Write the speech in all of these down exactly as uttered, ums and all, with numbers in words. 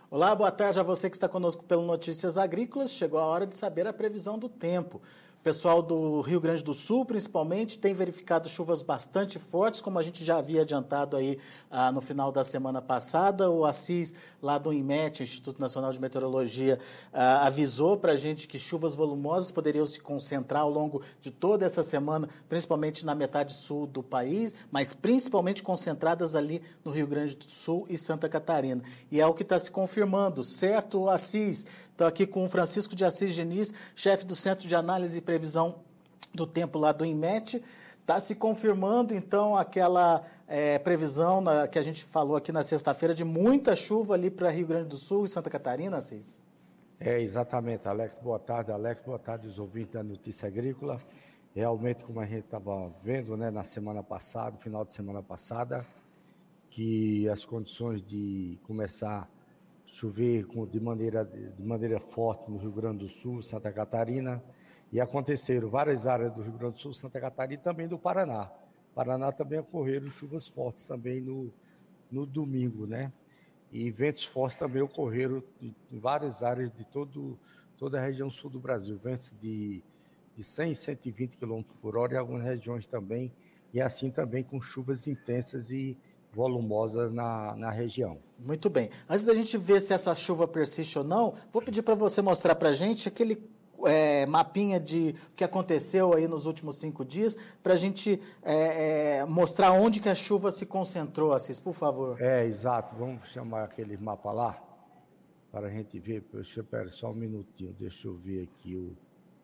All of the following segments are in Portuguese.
Olá, boa tarde a você que está conosco pelo Notícias Agrícolas. Chegou a hora de saber a previsão do tempo. O pessoal do Rio Grande do Sul, principalmente, tem verificado chuvas bastante fortes, como a gente já havia adiantado aí ah, no final da semana passada. O Assis, lá do INMET, Instituto Nacional de Meteorologia, ah, avisou para a gente que chuvas volumosas poderiam se concentrar ao longo de toda essa semana, principalmente na metade sul do país, mas principalmente concentradas ali no Rio Grande do Sul e Santa Catarina. E é o que está se confirmando, certo, Assis? Estou aqui com o Francisco de Assis Diniz, chefe do Centro de Análise e Previsão do Tempo lá do INMET. Está se confirmando, então, aquela é, previsão na, que a gente falou aqui na sexta-feira de muita chuva ali para Rio Grande do Sul e Santa Catarina, Assis? É, exatamente, Alex. Boa tarde, Alex. Boa tarde, os ouvintes da Notícia Agrícola. Realmente, como a gente estava vendo, né, na semana passada, final de semana passada, que as condições de começar a chover de maneira, de maneira forte no Rio Grande do Sul, Santa Catarina, e aconteceram várias áreas do Rio Grande do Sul, Santa Catarina e também do Paraná. Paraná também ocorreram chuvas fortes também no, no domingo, né? E ventos fortes também ocorreram em várias áreas de todo, toda a região sul do Brasil, ventos de, de cem, cento e vinte quilômetros por hora em algumas regiões também, e assim também com chuvas intensas e volumosas na, na região. Muito bem. Antes da gente ver se essa chuva persiste ou não, vou pedir para você mostrar para a gente aquele é, mapinha de o que aconteceu aí nos últimos cinco dias, para a gente é, é, mostrar onde que a chuva se concentrou, Assis, por favor. É, exato. Vamos chamar aquele mapa lá, para a gente ver. Deixa, pera, só um minutinho, deixa eu ver aqui o...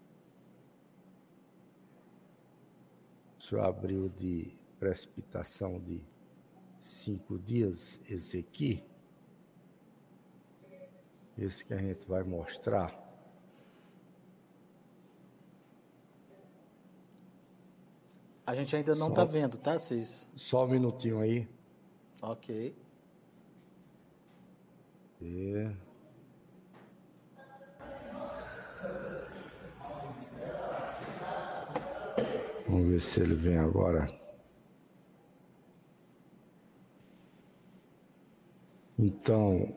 Deixa eu abrir o de precipitação de cinco dias, esse aqui, esse que a gente vai mostrar. A gente ainda não está vendo, tá, Cis? Só um minutinho aí. Ok. E... Vamos ver se ele vem agora. Então,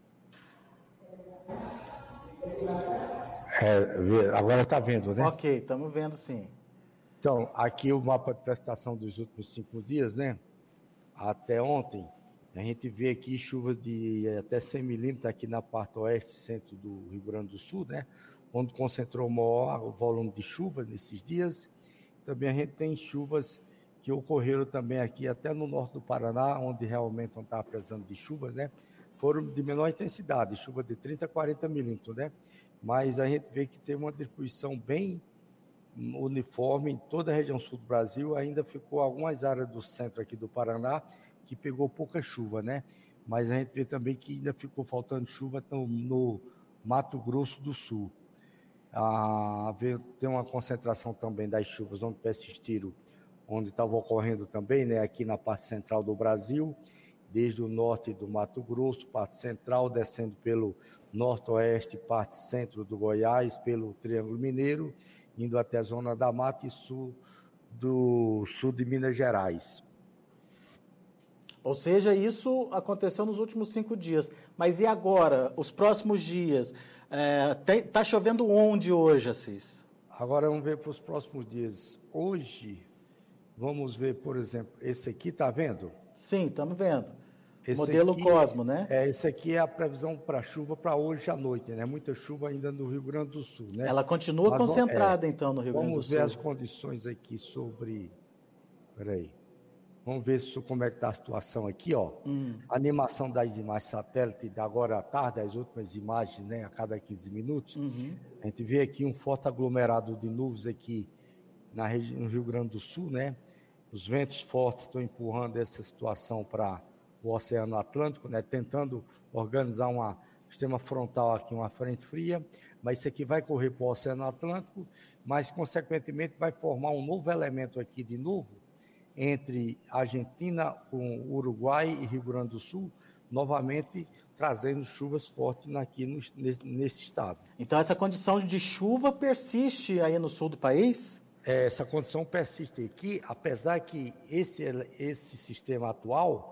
é, agora está vendo, né? Ok, estamos vendo sim. Então, aqui o mapa de precipitação dos últimos cinco dias, né? Até ontem, a gente vê aqui chuva de até cem milímetros aqui na parte oeste, centro do Rio Grande do Sul, né? Onde concentrou o maior volume de chuva nesses dias. Também a gente tem chuvas que ocorreram também aqui até no norte do Paraná, onde realmente não estava precisando de chuvas, né? Foram de menor intensidade, chuva de trinta a quarenta milímetros, né? Mas a gente vê que tem uma distribuição bem uniforme em toda a região sul do Brasil. Ainda ficou algumas áreas do centro aqui do Paraná que pegou pouca chuva, né? Mas a gente vê também que ainda ficou faltando chuva no, no Mato Grosso do Sul. Ah, tem uma concentração também das chuvas onde persistiram, onde estava ocorrendo também, né, aqui na parte central do Brasil, desde o norte do Mato Grosso, parte central, descendo pelo norte-oeste, parte centro do Goiás, pelo Triângulo Mineiro, indo até a zona da mata e sul do sul de Minas Gerais. Ou seja, isso aconteceu nos últimos cinco dias. Mas e agora, os próximos dias? Está é, chovendo onde hoje, Assis? Agora vamos ver para os próximos dias. Hoje, vamos ver, por exemplo, esse aqui, está vendo? Sim, estamos vendo. Esse Modelo aqui, Cosmo, né? É, esse aqui é a previsão para chuva para hoje à noite, né? Muita chuva ainda no Rio Grande do Sul, né? Ela continua Mas, concentrada, é, então, no Rio Grande do Sul. Vamos ver as condições aqui sobre... Peraí. Vamos ver se, como é que está a situação aqui, ó. Hum. A animação das imagens satélite da agora à tarde, as últimas imagens, né, a cada quinze minutos. Uhum. A gente vê aqui um forte aglomerado de nuvens aqui na região, no Rio Grande do Sul, né? Os ventos fortes estão empurrando essa situação para o Oceano Atlântico, né? Tentando organizar um sistema frontal aqui, uma frente fria, mas isso aqui vai correr para o Oceano Atlântico, mas, consequentemente, vai formar um novo elemento aqui de novo, entre Argentina, com Uruguai e Rio Grande do Sul, novamente trazendo chuvas fortes aqui no, nesse, nesse estado. Então essa condição de chuva persiste aí no sul do país? É, essa condição persiste aqui, apesar que esse, esse sistema atual,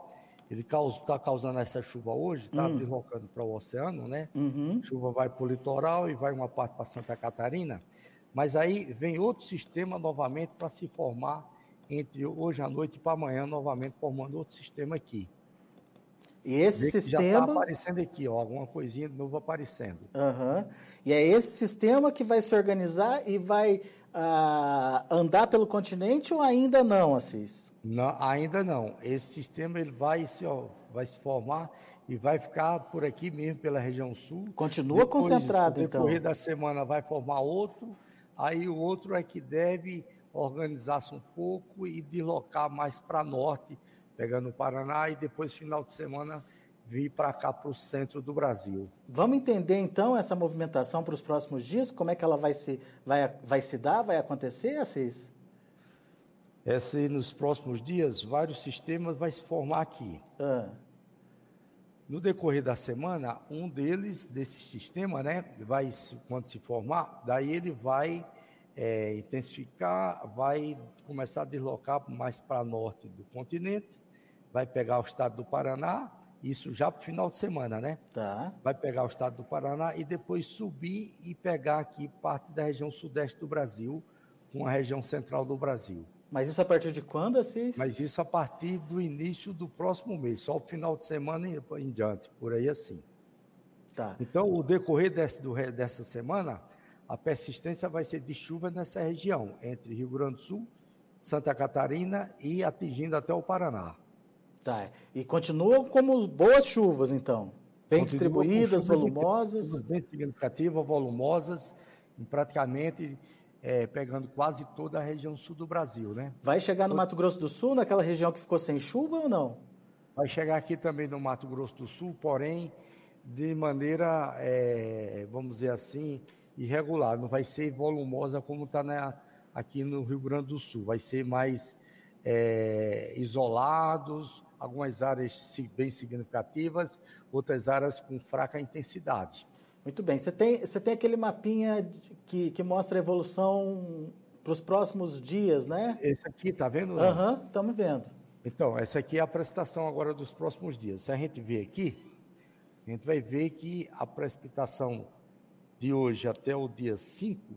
ele está causando essa chuva hoje, está Hum. deslocando para o oceano, né? Uhum. Chuva vai para o litoral e vai uma parte para Santa Catarina, mas aí vem outro sistema novamente para se formar entre hoje à noite e para amanhã, novamente formando outro sistema aqui. E esse Vê que sistema... já está aparecendo aqui, ó, alguma coisinha de novo aparecendo. Uhum. E é esse sistema que vai se organizar e vai ah, andar pelo continente ou ainda não, Assis? Não, ainda não. Esse sistema ele vai se, ó, vai se formar e vai ficar por aqui mesmo, pela região sul. Continua Depois, concentrado, no decorrer então. da semana, vai formar outro. Aí o outro é que deve organizar-se um pouco e deslocar mais para norte, pegando o Paraná, e depois, final de semana, vir para cá, para o centro do Brasil. Vamos entender, então, essa movimentação para os próximos dias? Como é que ela vai se, vai, vai se dar, vai acontecer, Assis? Essa, nos próximos dias, vários sistemas vão se formar aqui. Ah. No decorrer da semana, um deles, desse sistema, né, vai, quando se formar, daí ele vai é, intensificar, vai começar a deslocar mais para norte do continente, vai pegar o estado do Paraná, isso já para o final de semana, né? Tá. Vai pegar o estado do Paraná e depois subir e pegar aqui parte da região sudeste do Brasil, com a região central do Brasil. Mas isso a partir de quando, Assis? Mas isso a partir do início do próximo mês, só o final de semana e em diante, por aí assim. Tá. Então, o decorrer desse, do, dessa semana, a persistência vai ser de chuva nessa região, entre Rio Grande do Sul, Santa Catarina e atingindo até o Paraná. Tá. E continuam como boas chuvas, então? Bem Continua distribuídas, chuvas volumosas? Bem significativas, volumosas, praticamente é, pegando quase toda a região sul do Brasil, né? Vai chegar no Mato Grosso do Sul, naquela região que ficou sem chuva ou não? Vai chegar aqui também no Mato Grosso do Sul, porém, de maneira, é, vamos dizer assim, irregular. Não vai ser volumosa como está aqui no Rio Grande do Sul. Vai ser mais é, isolados, algumas áreas bem significativas, outras áreas com fraca intensidade. Muito bem. Você tem, você tem aquele mapinha que, que mostra a evolução para os próximos dias, né? Esse aqui, tá vendo? Aham, uhum, estamos vendo. Então, essa aqui é a precipitação agora dos próximos dias. Se a gente ver aqui, a gente vai ver que a precipitação de hoje até o dia cinco,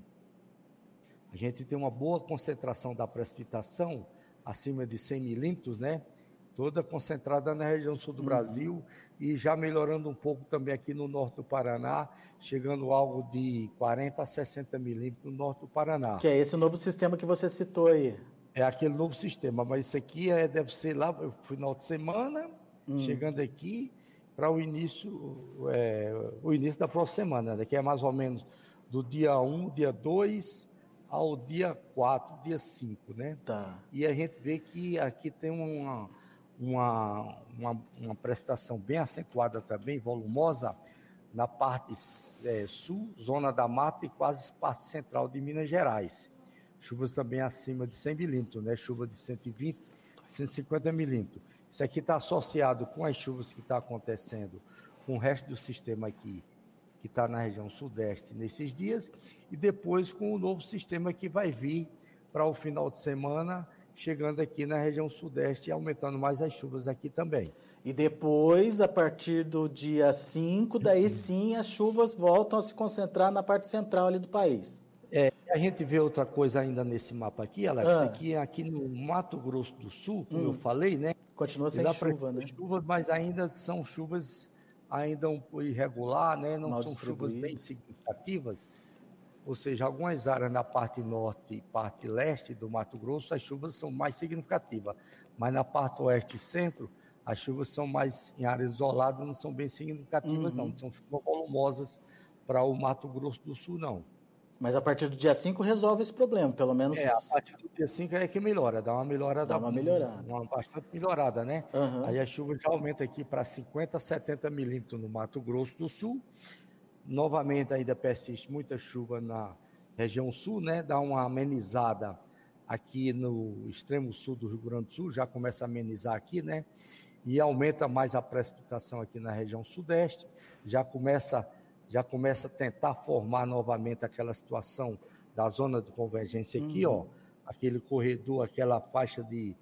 a gente tem uma boa concentração da precipitação, acima de cem milímetros, né? Toda concentrada na região sul do uhum. Brasil e já melhorando um pouco também aqui no norte do Paraná, chegando algo de quarenta a sessenta milímetros no norte do Paraná. Que é esse novo sistema que você citou aí. É aquele novo sistema, mas isso aqui é, deve ser lá no final de semana, hum. chegando aqui para o início, é, o início da próxima semana, né, que é mais ou menos do dia um, dia dois ao dia quatro, dia cinco, né? Tá. E a gente vê que aqui tem uma, uma, uma, uma precipitação bem acentuada também, volumosa, na parte é, sul, zona da mata e quase parte central de Minas Gerais. Chuvas também acima de cem milímetros, né? Chuva de cento e vinte, cento e cinquenta milímetros. Isso aqui está associado com as chuvas que estão tá acontecendo com o resto do sistema aqui, que está na região sudeste nesses dias, e depois com o novo sistema que vai vir para o final de semana, chegando aqui na região sudeste e aumentando mais as chuvas aqui também. E depois, a partir do dia cinco, daí sim as chuvas voltam a se concentrar na parte central ali do país. É, a gente vê outra coisa ainda nesse mapa aqui, Alex, ah. aqui, aqui no Mato Grosso do Sul, como hum. eu falei, né? Continua sem chuva, né? Chuvas, mas ainda são chuvas ainda um pouco irregular, né? Não Mal são chuvas bem significativas. Ou seja, algumas áreas na parte norte e parte leste do Mato Grosso, as chuvas são mais significativas. Mas na parte oeste e centro, as chuvas são mais em áreas isoladas, não são bem significativas, uhum. não. Não são chuvas volumosas para o Mato Grosso do Sul, não. Mas a partir do dia cinco resolve esse problema, pelo menos... É, a partir do dia cinco é que melhora, dá uma melhorada. Dá uma melhorada. Uma bastante melhorada, né? Uhum. Aí a chuva já aumenta aqui para cinquenta, setenta milímetros no Mato Grosso do Sul. Novamente ainda persiste muita chuva na região sul, né? Dá uma amenizada aqui no extremo sul do Rio Grande do Sul, já começa a amenizar aqui, né? E aumenta mais a precipitação aqui na região sudeste, já começa... já começa a tentar formar novamente aquela situação da zona de convergência aqui, uhum. ó, aquele corredor, aquela faixa de,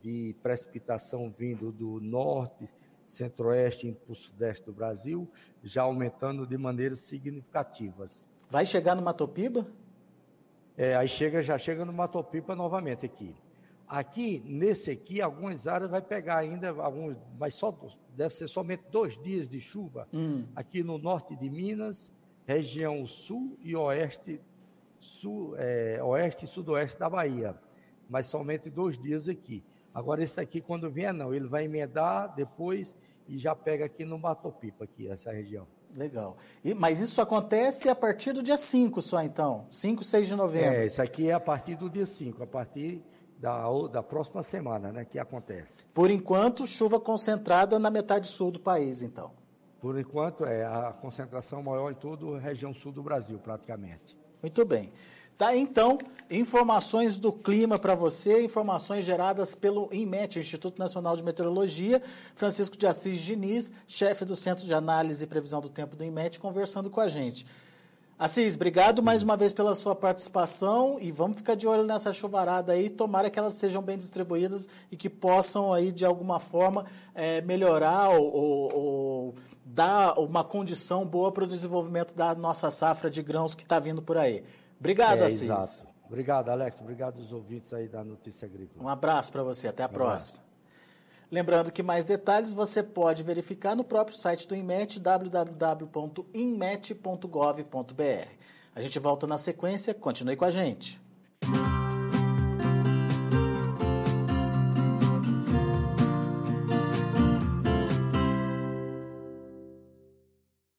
de precipitação vindo do norte, centro-oeste e para o sudeste do Brasil, já aumentando de maneiras significativas. Vai chegar no Matopiba? É, aí chega, já chega no Matopiba novamente aqui. Aqui, nesse aqui, algumas áreas vai pegar ainda, alguns, mas só, deve ser somente dois dias de chuva. Hum. Aqui no norte de Minas, região sul e oeste, sul, é, oeste e sudoeste da Bahia. Mas somente dois dias aqui. Agora, esse aqui, quando vier, não, ele vai emendar depois e já pega aqui no Matopiba, aqui, essa região. Legal. E, mas isso acontece a partir do dia cinco só, então? cinco, seis de novembro? É, isso aqui é a partir do dia cinco, a partir da, da próxima semana, né, que acontece. Por enquanto, chuva concentrada na metade sul do país, então? Por enquanto, é a concentração maior em toda a região sul do Brasil, praticamente. Muito bem. Tá, então, informações do clima para você, informações geradas pelo INMET, Instituto Nacional de Meteorologia. Francisco de Assis Diniz, chefe do Centro de Análise e Previsão do Tempo do INMET, conversando com a gente. Assis, obrigado mais uma vez pela sua participação e vamos ficar de olho nessa chuvarada aí, tomara que elas sejam bem distribuídas e que possam aí, de alguma forma, é, melhorar ou, ou, ou dar uma condição boa para o desenvolvimento da nossa safra de grãos que está vindo por aí. Obrigado, é, Assis. Exato. Obrigado, Alex. Obrigado aos ouvintes aí da Notícia Agrícola. Um abraço para você. Até a um próxima. Abraço. Lembrando que mais detalhes você pode verificar no próprio site do INMET, w w w ponto inmet ponto gov ponto b r. A gente volta na sequência. Continue com a gente.